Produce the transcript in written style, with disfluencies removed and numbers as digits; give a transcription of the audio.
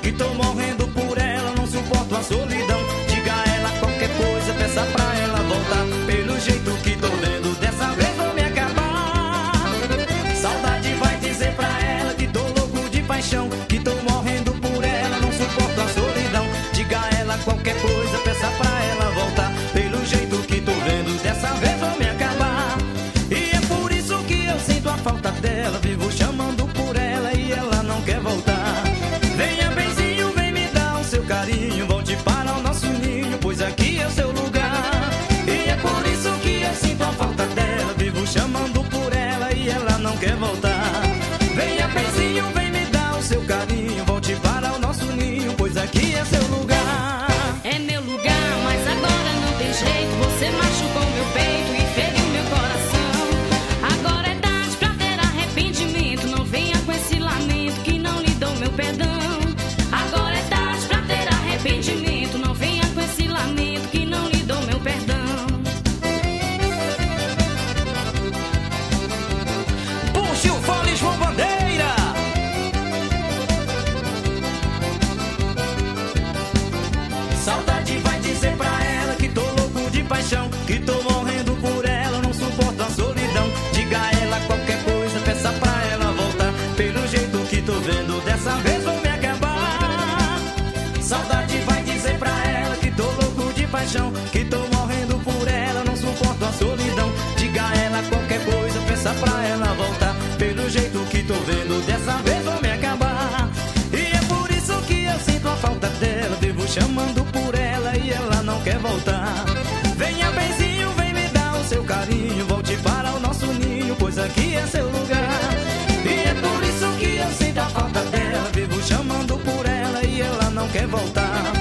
que tô morrendo por ela, não suporto a solidão. Diga a ela qualquer coisa, peça pra ela voltar. Pelo jeito que tô vendo, dessa vez vou me acabar. Saudade vai dizer pra ela que tô louco de paixão, que tô morrendo por ela, não suporto a solidão. Diga a ela qualquer coisa, peça pra ela voltar. Pelo jeito que tô vendo, dessa vez vou me acabar. E é por isso que eu sinto a falta dela, vivo chamando por ela e ela não quer voltar. Venha benzinho, vem me dar o seu carinho, volte para o nosso ninho, pois aqui é o seu lugar. E é por isso que eu sinto a falta dela, vivo chamando por ela e ela não quer voltar. Venha benzinho, vem me dar o seu carinho, volte para o nosso ninho, pois aqui é seu lugar. É meu lugar, mas agora não tem jeito. Você machucou meu peito e feriu meu coração. Agora é tarde pra ter arrependimento. Não venha com esse lamento que não lhe dou meu perdão. Agora é tarde pra ter arrependimento. Não venha com esse lamento que não lhe dou meu perdão. Puxe o fole, João Bandeira. Saudade vai dizer pra ela que tô louco de paixão, que tô morrendo por ela, não suporto a solidão. Diga a ela qualquer coisa, peça pra ela voltar. Pelo jeito que tô vendo, dessa vez vou me acabar. Saudade vai dizer pra ela que tô louco de paixão, que tô morrendo por ela, não suporto a solidão. Diga a ela qualquer coisa, peça pra ela voltar. Pelo jeito que tô vendo, dessa vez vou me acabar. E é por isso que eu sinto a falta dela, vivo chamando por ela e ela não quer voltar. Venha benzinho, vem me dar o seu carinho, volte para o nosso ninho, pois aqui é seu lugar. E é por isso que eu sinto a falta dela, vivo chamando por ela e ela não quer voltar.